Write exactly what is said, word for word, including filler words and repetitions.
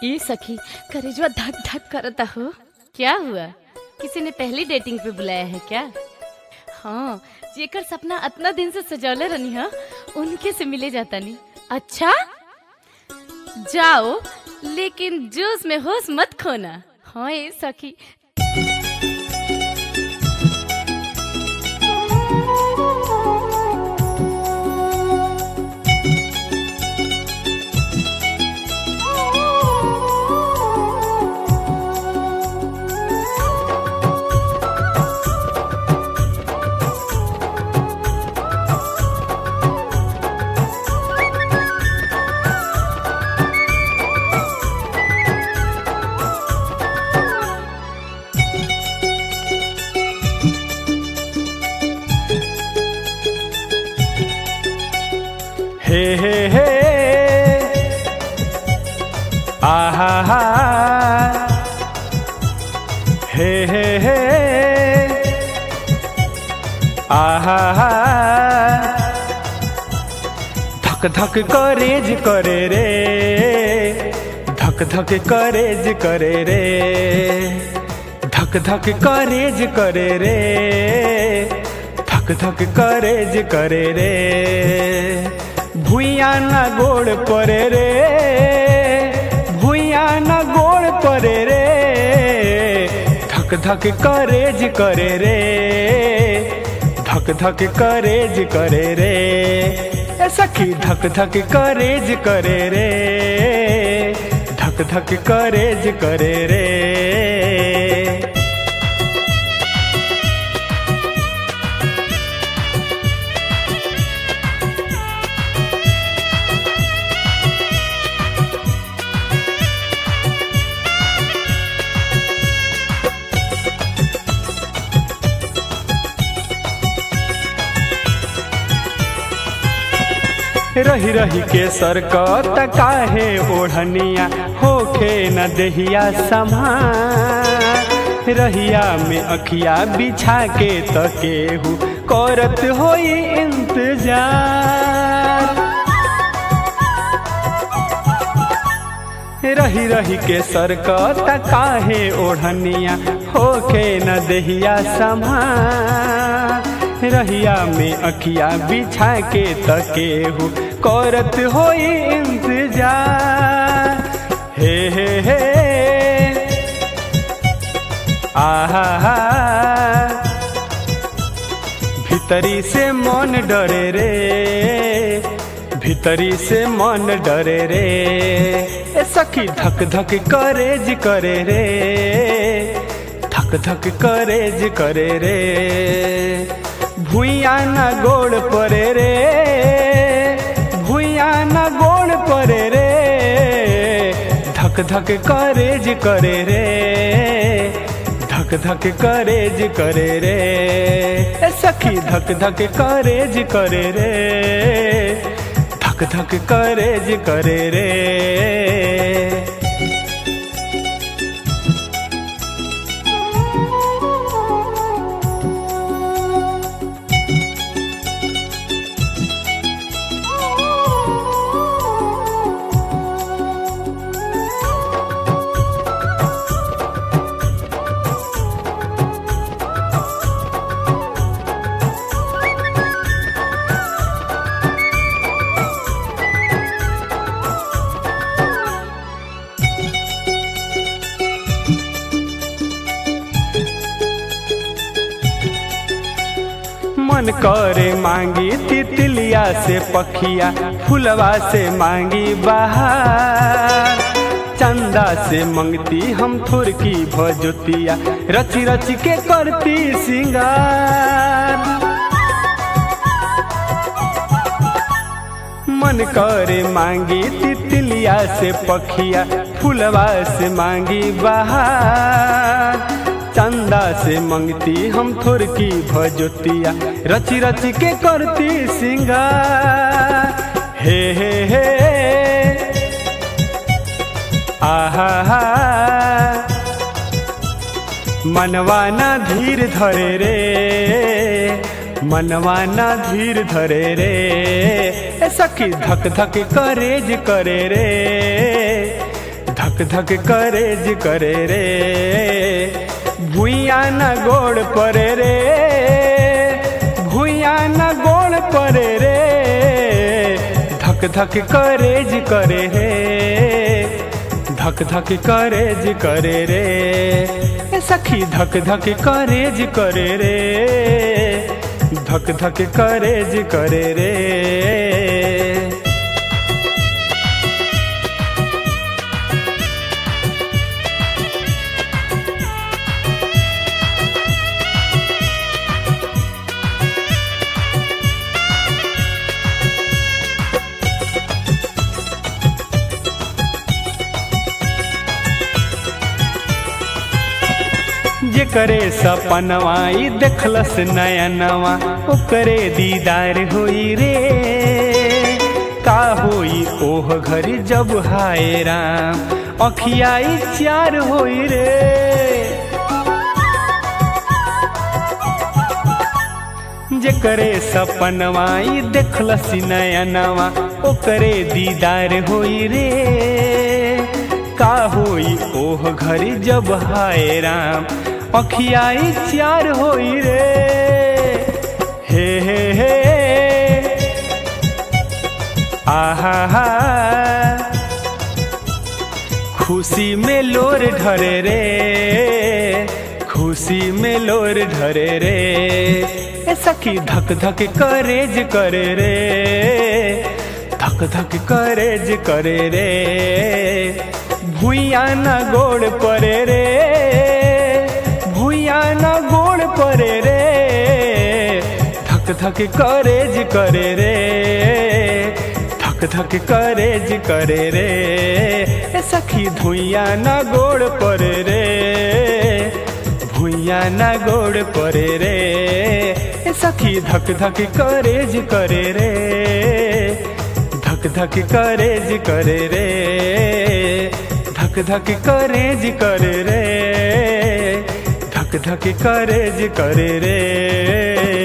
ई सखी करेजवा धक धक करता हो। क्या हुआ, किसी ने पहली डेटिंग पे बुलाया है क्या? हाँ, जेकर सपना इतना दिन से सजौले रहनी है उनके से मिले जाता नहीं। अच्छा जाओ, लेकिन जोश में होश मत खोना। हाँ ये सखी। हे हे हे आहा हा हे हे हे आहा हा धक धक करेज करे रे, धक धक करेज करे रे, धक धक करेज करे रे, धक धक करेज करे रे। भुइया न गोड़ परे रे, भुइया न गोड़ परे रे, धक धक करेज करे रे, धक धक करेज करे रे। ए सखी धक धक करेज करे रे, धक धक करेज करे रे। रही रही के सरकत काहे ओढ़निया, होखे न देहिया समान। रहिया में अखिया बिछा के तकेहू करत होई इंतजार। रही रही के सरकत काहे ओढ़निया, होखे न देहिया समान। रहिया में अखिया बिछा के तकेहू करत होई इंतजार। हे हे हे आहा हा भीतरी से मन डरे रे, भीतरी से मन डरे रे। ए सखी धक धक करेज करे रे, धक धक करेज करे रे। भुइया न गोड़ परे रे, भुइया न गोड़ परे रे, धक धक करेज करे रे, धक धक करेज करे रे। ए सखी धक धक करेज करे रे, धक धक करेज करे रे। मन करे मांगी तितलिया से पखिया, फुलवा से मांगी बहार। चंदा से मंगती हम थुरकी भजोतिया, रची रची के करती सिंगार। मन करे मांगी तितलिया से पखिया, फुलवा से मांगी बहार। चंदा से मंगती हम थुरकी भजोतिया, रची रची के करती सिंगार। हे हे हे आहा हा मनवाना धीर धरे रे, मनवाना धीर धरे रे। ए सखी धक धक करेज करे रे, धक धक धक करेज करे रे भुइया न गोड़ परे रे भुइया न गोड़ परे रे धक धक करेज करे रे धक धक करेज करे रे सखी धक धक करेज करे रे धक धक करेज करे रे जेकरे सपनवाई देखलस नयनवा ओकरे दीदार होई रे का होई ओह घरी जब हाय राम अखियाई चार होई रे जेकरे सपनवाई देखलस नयनवा ओकरे दीदार होई रे का होई ओह घरी जब हाय राम अखियाई चार होई रे हे हे हे आहा हा खुशी में लोर ढरे रे खुशी में लोर ढरे रे ए सखी धक धक करेज करे रे धक धक करेज करे रे भुइया न गोड़ परे रे भुइया न गोड़ परे रे धक धक करेज करे रे धक धक करेज करे रे ए सखी भुइया न गोड़ परे रे भुइया न गोड़ परे रे ए सखी धक धक करेज करे रे धक धक करेज करे रे धक धक करेज करे रे धक धक करेज करे रे